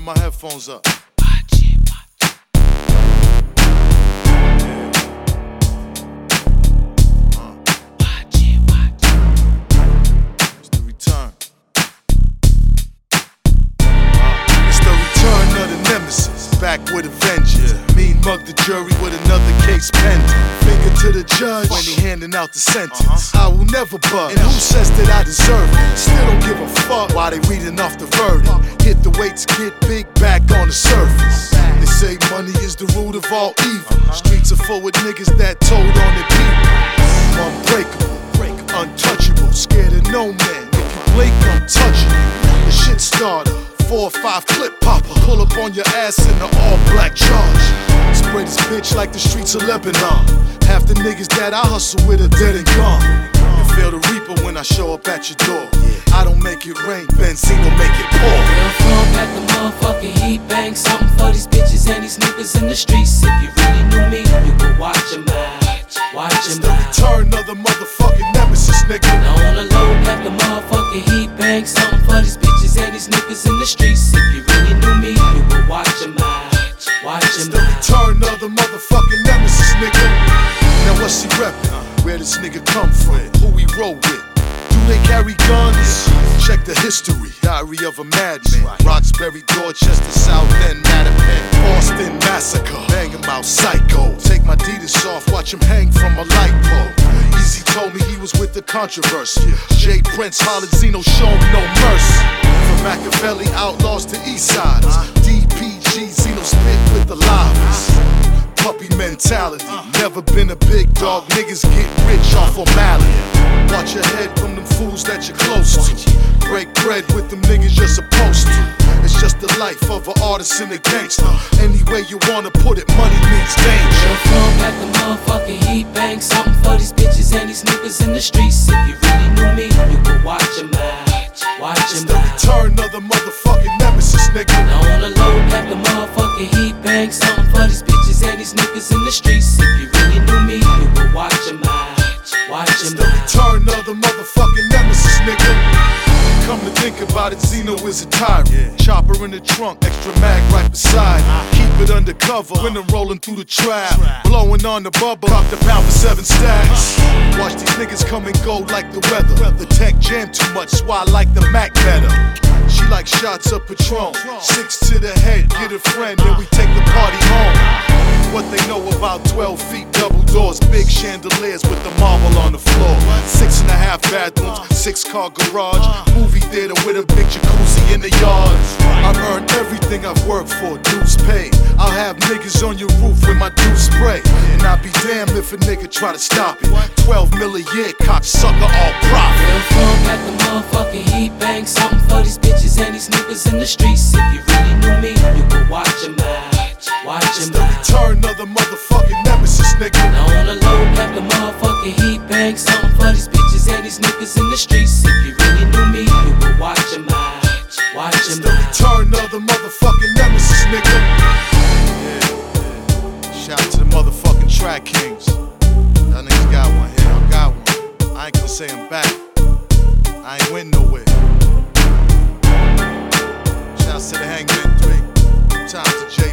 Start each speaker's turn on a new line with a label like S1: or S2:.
S1: my headphones up. Back with a vengeance. Mean mug the jury with another case pending. Finger to the judge when he handing out the sentence. I will never budge. And who says that I deserve it? Still don't give a fuck why they reading off the verdict. Hit the weights, get big, back on the surface. They say money is the root of all evil. Streets are full with niggas that told on their people. Unbreakable, untouchable, scared of no man. If you blink, I'm touching it. The shit starter. 4 or 5 clip popper, pull up on your ass in the all-black charge. Spray this bitch like the streets of Lebanon. Half the niggas that I hustle with are dead and gone. You feel the reaper when I show up at your door. I don't make it rain, Benzino make it pour.
S2: Real from at the motherfucking heat bang. Something for these bitches and these niggas in the streets. If you really knew me, you could watch your mouth. Watch your mouth.
S1: It's the return of the motherfucking nemesis, nigga.
S2: Now on the low, at the motherfucking heat bang. Something for these bitches and these niggas in the streets. If you really knew me, you could watch your mouth. Watch your
S1: mouth. It's the return of the motherfucking nemesis, nigga. Now what's he reppin'? Where this nigga come from? Who he roll with? Do they carry guns? Check the history. Diary of a madman. Roxbury, Dorchester, South End, Mattapan, Boston massacre. Bang him out, psycho. Take my Adidas off, watch him hang from a light pole. Easy told me he was with the controversy. Jay Prince hollered Zeno, show him no mercy. From Machiavelli outlaws to East Siders. DPG, Zeno spit with the lives. Puppy mentality. Never been a big dog. Niggas get rich off formality. Watch your head from them fools that you're close to. Break bread with them niggas you're supposed to. It's just the life of an artist and a gangster. Any way you wanna put it, money means danger.
S2: Real from at the motherfucking heat bang. Something for these bitches and these niggas in the streets. If you really knew me, you could watch your mouth. Watch your mouth.
S1: It's the return of the motherfucking nemesis, nigga.
S2: Now on the low, at the motherfucking heat bang. Something for these bitches and these niggas in the streets. If you really knew me, you could watch your mouth. Watch your mouth.
S1: It's the return of the motherfucking nemesis, nigga. Come to think about it, Zeno is a tyrant. Chopper in the trunk, extra mag right beside. Keep it undercover when I'm rolling through the trap. Blowing on the bubble, cop the pound for 7 stacks. Watch these niggas come and go like the weather. The tech jam too much, so I like the Mac better. She like shots of Patron. 6 to the head, get a friend, then we take the party home. What they know about 12 feet, double doors, big chandeliers with the marble on the floor. 6.5 bathrooms, 6-car garage, movie theater with a big jacuzzi in the yard. I've earned everything I've worked for, dues paid. I'll have niggas on your roof with my dues spray. And I'll be damned if a nigga try to stop it. 12 mil a year, cocksucker, all profit.
S2: Real from at the motherfucking heat bang. Something for these bitches and these niggas in the streets. If you really knew me, you could watch your mouth. Watch your mouth.
S1: It's the return of the motherfucking nemesis, nigga.
S2: Now on the low, at the motherfucking heat bang. Something for these bitches and these niggas in the streets. If you really knew me, you could watch your mouth. Watch your mouth.
S1: It's the return of the motherfucking nemesis, nigga. Yeah. Shout out to the motherfucking track kings. Y'all niggas got one here. I got one. I ain't gonna say I'm back. I ain't went nowhere. Shout out to the Hangman 3. Time to J.